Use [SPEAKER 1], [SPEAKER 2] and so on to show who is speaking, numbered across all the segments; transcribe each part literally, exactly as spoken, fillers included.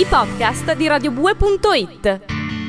[SPEAKER 1] i podcast di radiobue punto it.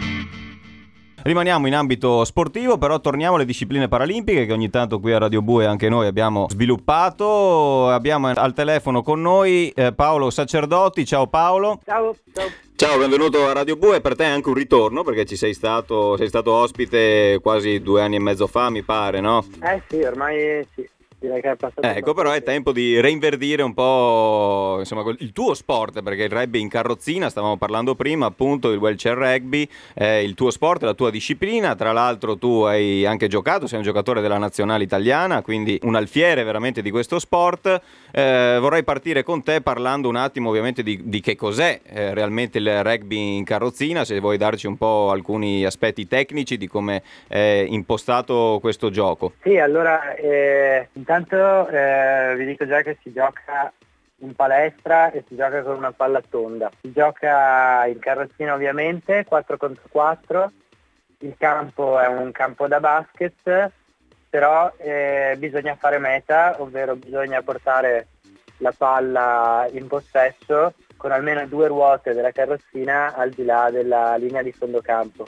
[SPEAKER 2] Rimaniamo in ambito sportivo, però torniamo alle discipline paralimpiche che ogni tanto qui a Radio Bue anche noi abbiamo sviluppato. Abbiamo al telefono con noi eh, Paolo Sacerdoti. Ciao Paolo.
[SPEAKER 3] Ciao, ciao.
[SPEAKER 2] Ciao, benvenuto a Radio Bue. Per te è anche un ritorno perché ci sei stato, sei stato ospite quasi due anni e mezzo fa, mi pare, no?
[SPEAKER 3] Eh sì, ormai sì. Direi che è passato.
[SPEAKER 2] Ecco, però è tempo di reinverdire un po', insomma, il tuo sport, perché il rugby in carrozzina, stavamo parlando prima, appunto, il wheelchair rugby è il tuo sport, la tua disciplina. Tra l'altro tu hai anche giocato, sei un giocatore della nazionale italiana, quindi un alfiere veramente di questo sport. Eh, vorrei partire con te parlando un attimo ovviamente di, di che cos'è eh, realmente il rugby in carrozzina, se vuoi darci un po' alcuni aspetti tecnici di come è impostato questo gioco.
[SPEAKER 3] Sì, allora eh, intanto eh, vi dico già che si gioca in palestra e si gioca con una palla tonda. Si gioca in carrozzina ovviamente, quattro contro quattro, il campo è un campo da basket, però eh, bisogna fare meta, ovvero bisogna portare la palla in possesso con almeno due ruote della carrozzina al di là della linea di fondo campo.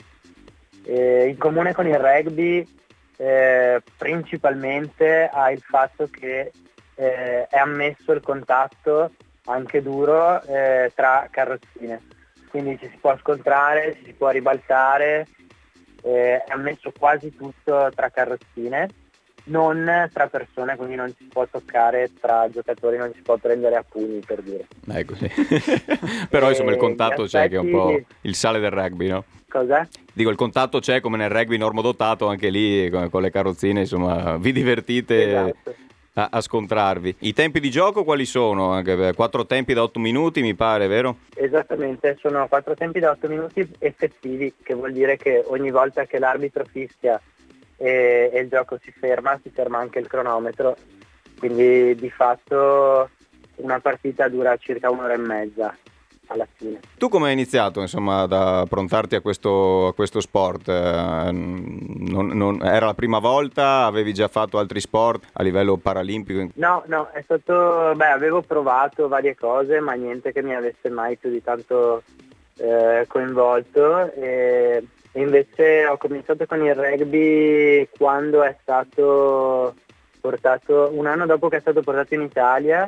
[SPEAKER 3] Eh, in comune con il rugby eh, principalmente ha il fatto che eh, è ammesso il contatto anche duro eh, tra carrozzine, quindi ci si può scontrare, ci si può ribaltare. Eh, è ammesso quasi tutto tra carrozzine, non tra persone, quindi non si può toccare tra giocatori, non si può prendere a pugni, per dire.
[SPEAKER 2] Ecco, sì. Però insomma il contatto
[SPEAKER 3] aspetti...
[SPEAKER 2] c'è, che è un po' il sale del rugby, no?
[SPEAKER 3] Cosa?
[SPEAKER 2] Dico, il contatto c'è come nel rugby normodotato, anche lì con, con le carrozzine, insomma, vi divertite
[SPEAKER 3] Esatto.
[SPEAKER 2] a, a scontrarvi. I tempi di gioco quali sono? Anche quattro tempi da otto minuti, mi pare, vero?
[SPEAKER 3] Esattamente, sono quattro tempi da otto minuti effettivi, che vuol dire che ogni volta che l'arbitro fischia e, e il gioco si ferma, si ferma anche il cronometro, quindi di fatto una partita dura circa un'ora e mezza alla fine.
[SPEAKER 2] Tu come hai iniziato, insomma, ad approntarti a questo, a questo sport? Eh, non, non, era la prima volta? Avevi già fatto altri sport a livello paralimpico?
[SPEAKER 3] No, no, è stato, beh, avevo provato varie cose, ma niente che mi avesse mai più di tanto eh, coinvolto, e, e invece ho cominciato con il rugby quando è stato portato, un anno dopo che è stato portato in Italia,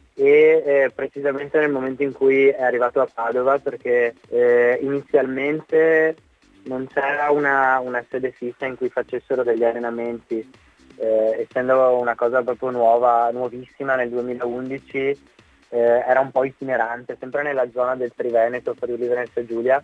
[SPEAKER 3] e eh, precisamente nel momento in cui è arrivato a Padova, perché eh, inizialmente non c'era una, una sede fissa in cui facessero degli allenamenti, eh, essendo una cosa proprio nuova, nuovissima nel duemilaundici, eh, era un po' itinerante, sempre nella zona del Triveneto, Friuli Venezia Giulia,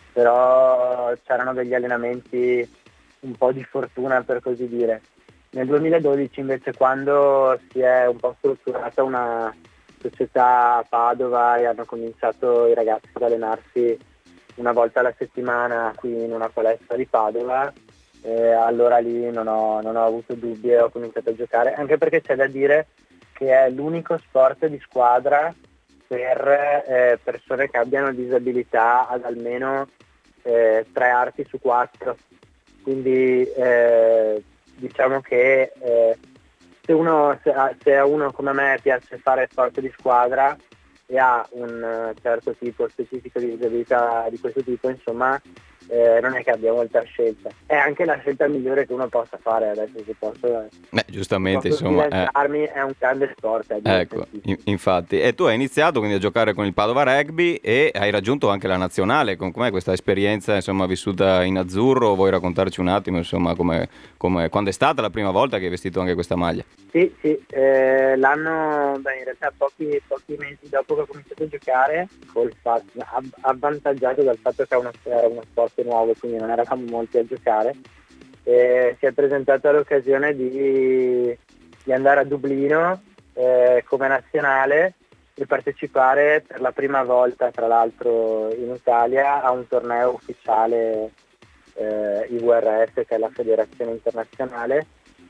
[SPEAKER 3] però c'erano degli allenamenti un po' di fortuna, per così dire. Nel duemiladodici invece, quando si è un po' strutturata una società a Padova e hanno cominciato i ragazzi ad allenarsi una volta alla settimana qui in una palestra di Padova, eh, allora lì non ho, non ho avuto dubbi e ho cominciato a giocare, anche perché c'è da dire che è l'unico sport di squadra per eh, persone che abbiano disabilità ad almeno eh, tre arti su quattro, quindi eh, diciamo che eh, Se, uno, se, a, se a uno come me piace fare sport di squadra e ha un certo tipo specifico di disabilità di questo tipo, insomma, eh, non è che abbia molta scelta. È anche la scelta migliore che uno possa fare adesso, se posso.
[SPEAKER 2] Beh, giustamente,
[SPEAKER 3] posso
[SPEAKER 2] insomma.
[SPEAKER 3] Eh. È un grande sport. È
[SPEAKER 2] ecco, in, infatti. E tu hai iniziato quindi a giocare con il Padova Rugby e hai raggiunto anche la nazionale. Com'è questa esperienza, insomma, vissuta in azzurro? Vuoi raccontarci un attimo, insomma, come, come, quando è stata la prima volta che hai vestito anche questa maglia?
[SPEAKER 3] Sì, sì, eh, l'anno, beh, in realtà pochi, pochi mesi dopo che ho cominciato a giocare, col fatto, avvantaggiato dal fatto che era uno sport nuovo, quindi non eravamo molti a giocare, eh, si è presentata l'occasione di, di andare a Dublino eh, come nazionale e partecipare per la prima volta, tra l'altro in Italia, a un torneo ufficiale eh, I W R F, che è la federazione internazionale.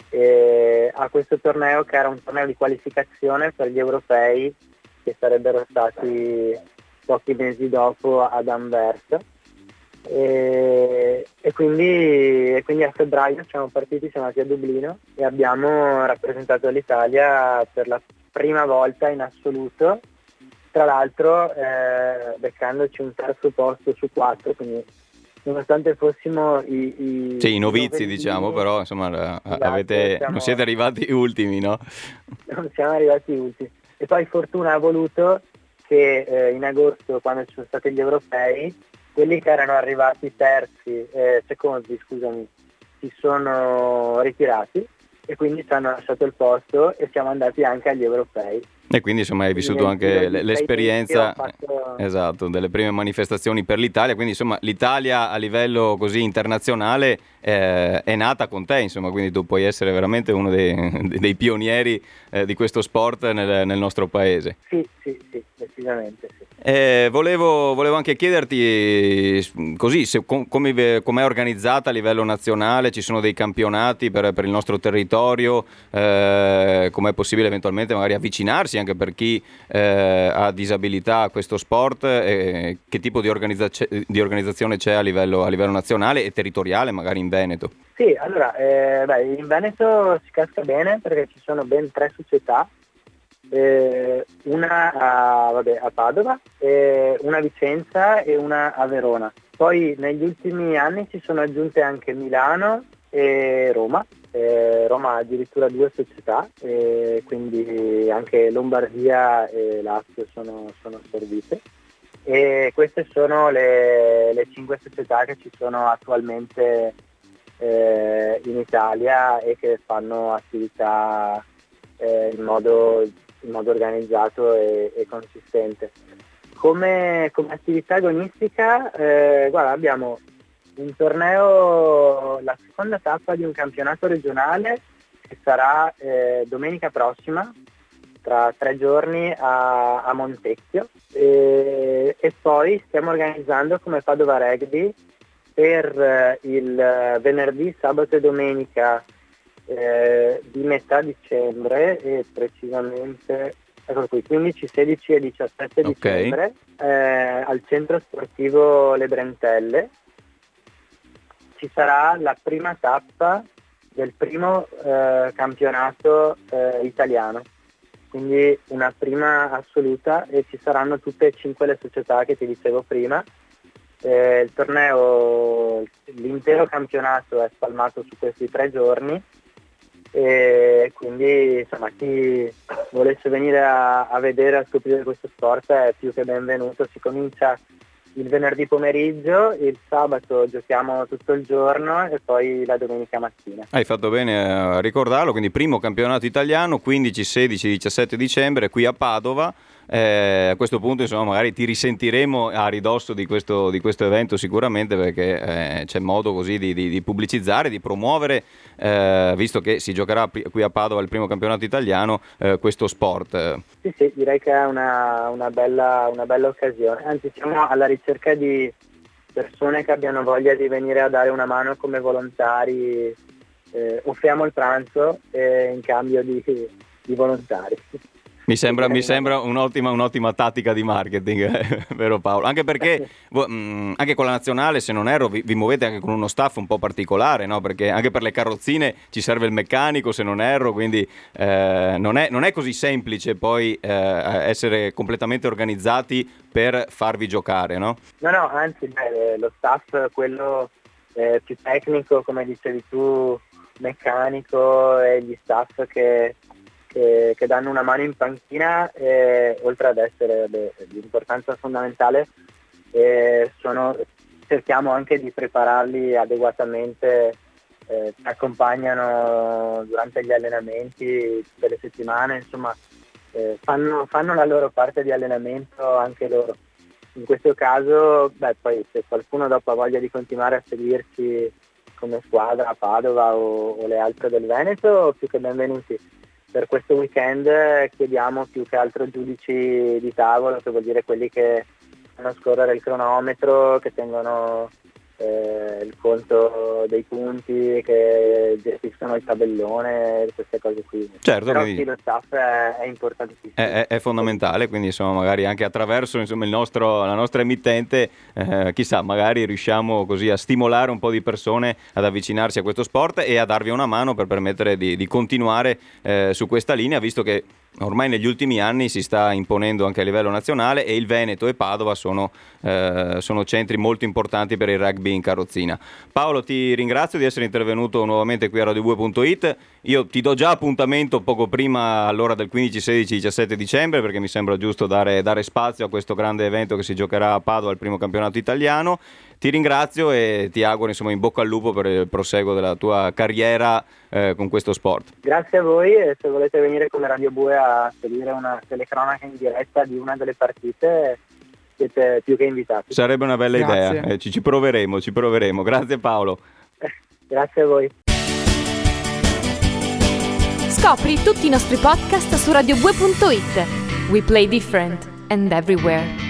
[SPEAKER 3] E a questo torneo, che era un torneo di qualificazione per gli europei che sarebbero stati pochi mesi dopo ad Anvers, e, e, quindi, e quindi a febbraio siamo partiti, siamo andati a Dublino e abbiamo rappresentato l'Italia per la prima volta in assoluto tra l'altro eh, beccandoci un terzo posto su quattro, quindi nonostante fossimo i, i,
[SPEAKER 2] sì, i novizi,
[SPEAKER 3] i
[SPEAKER 2] diciamo, però insomma
[SPEAKER 3] esatto,
[SPEAKER 2] avete,
[SPEAKER 3] siamo,
[SPEAKER 2] non siete arrivati ultimi, no?
[SPEAKER 3] Non siamo arrivati ultimi. E poi fortuna ha voluto che eh, in agosto, quando ci sono stati gli europei, quelli che erano arrivati terzi, eh, secondi, scusami, si sono ritirati e quindi ci hanno lasciato il posto e siamo andati anche agli europei.
[SPEAKER 2] E quindi insomma hai
[SPEAKER 3] Quindi
[SPEAKER 2] vissuto
[SPEAKER 3] nel giro
[SPEAKER 2] anche
[SPEAKER 3] di
[SPEAKER 2] l-
[SPEAKER 3] sei
[SPEAKER 2] l'esperienza,
[SPEAKER 3] mesi ho fatto-
[SPEAKER 2] esatto, delle prime manifestazioni per l'Italia, quindi insomma l'Italia a livello così internazionale eh, è nata con te, insomma, quindi tu puoi essere veramente uno dei, dei pionieri eh, di questo sport nel, nel nostro paese.
[SPEAKER 3] Sì, sì, sì, decisamente sì.
[SPEAKER 2] Eh, volevo, volevo anche chiederti così se, com, come è organizzata a livello nazionale, ci sono dei campionati per, per il nostro territorio, eh, com'è possibile eventualmente magari avvicinarsi anche per chi eh, ha disabilità a questo sport, eh, che tipo di, organizza- di organizzazione c'è a livello, a livello nazionale e territoriale magari in Veneto?
[SPEAKER 3] Sì, allora, eh, beh, in Veneto si casca bene perché ci sono ben tre società. Eh, una a, vabbè, a Padova, eh, una a Vicenza e una a Verona. Poi negli ultimi anni si sono aggiunte anche Milano e Roma. Eh, Roma ha addirittura due società, eh, quindi anche Lombardia e Lazio sono, sono servite. E queste sono le, le cinque società che ci sono attualmente eh, in Italia e che fanno attività eh, in modo in modo organizzato e, e consistente. Come, come attività agonistica, eh, guarda, abbiamo un torneo, la seconda tappa di un campionato regionale che sarà eh, domenica prossima, tra tre giorni a, a Montecchio, e, e poi stiamo organizzando come Padova Rugby per eh, il venerdì, sabato e domenica Eh, di metà dicembre, e precisamente ecco qui, quindici, sedici e diciassette
[SPEAKER 2] Okay.
[SPEAKER 3] dicembre eh, al centro sportivo Le Brentelle ci sarà la prima tappa del primo eh, campionato eh, italiano, quindi una prima assoluta, e ci saranno tutte e cinque le società che ti dicevo prima. Eh, il torneo, l'intero campionato è spalmato su questi tre giorni, e quindi insomma chi volesse venire a, a vedere, a scoprire questo sport è più che benvenuto. Si comincia il venerdì pomeriggio, il sabato giochiamo tutto il giorno e poi la domenica mattina.
[SPEAKER 2] Hai fatto bene a ricordarlo, quindi primo campionato italiano quindici, sedici, diciassette dicembre qui a Padova. Eh, a questo punto insomma magari ti risentiremo a ridosso di questo, di questo evento sicuramente, perché eh, c'è modo così di, di, di pubblicizzare, di promuovere, eh, visto che si giocherà qui a Padova il primo campionato italiano, eh, questo sport.
[SPEAKER 3] Sì, sì, direi che è una, una, bella, una bella occasione, anzi siamo alla ricerca di persone che abbiano voglia di venire a dare una mano come volontari. Eh, offriamo il pranzo eh, in cambio di, di volontari.
[SPEAKER 2] Mi sembra, mi sembra un'ottima, un'ottima tattica di marketing, eh, vero Paolo? Anche perché mh, anche con la nazionale, se non erro, vi, vi muovete anche con uno staff un po' particolare, no? Perché anche per le carrozzine ci serve il meccanico, se non erro, quindi eh, non, è, non è così semplice poi eh, essere completamente organizzati per farvi giocare, no?
[SPEAKER 3] No, no, anzi, beh, lo staff, quello eh, più tecnico, come dicevi tu, meccanico, e gli staff che... Che, che danno una mano in panchina, eh, oltre ad essere beh, di importanza fondamentale, eh, sono, cerchiamo anche di prepararli adeguatamente, eh, ci accompagnano durante gli allenamenti tutte le settimane, insomma eh, fanno, fanno la loro parte di allenamento anche loro. In questo caso, beh, poi se qualcuno dopo ha voglia di continuare a seguirci come squadra a Padova o, o le altre del Veneto, più che benvenuti. Per questo weekend chiediamo più che altro giudici di tavolo, che vuol dire quelli che fanno scorrere il cronometro, che tengono eh, il conto dei punti, che gestiscono il tabellone, queste cose qui.
[SPEAKER 2] Certo,
[SPEAKER 3] però
[SPEAKER 2] quindi
[SPEAKER 3] sì, lo staff è, è importantissimo.
[SPEAKER 2] È, è, è fondamentale, quindi insomma magari anche attraverso insomma, il nostro, la nostra emittente, eh, chissà, magari riusciamo così a stimolare un po' di persone ad avvicinarsi a questo sport e a darvi una mano per permettere di, di continuare eh, su questa linea, visto che ormai negli ultimi anni si sta imponendo anche a livello nazionale, e il Veneto e Padova sono, eh, sono centri molto importanti per il rugby in carrozzina. Paolo, ti ringrazio di essere intervenuto nuovamente qui a radio due punto it. Io ti do già appuntamento poco prima, all'ora del quindici, sedici, diciassette dicembre, perché mi sembra giusto dare, dare spazio a questo grande evento che si giocherà a Padova, il primo campionato italiano. Ti ringrazio e ti auguro, insomma, in bocca al lupo per il proseguo della tua carriera eh, con questo sport.
[SPEAKER 3] Grazie a voi, e se volete venire come Radio Bue a seguire una telecronaca in diretta di una delle partite, siete più che invitati.
[SPEAKER 2] Sarebbe una bella
[SPEAKER 4] Grazie.
[SPEAKER 2] idea, eh, ci, ci proveremo, ci proveremo. Grazie Paolo.
[SPEAKER 3] Grazie a voi.
[SPEAKER 1] Scopri tutti i nostri podcast su radio due punto it. We play different and everywhere.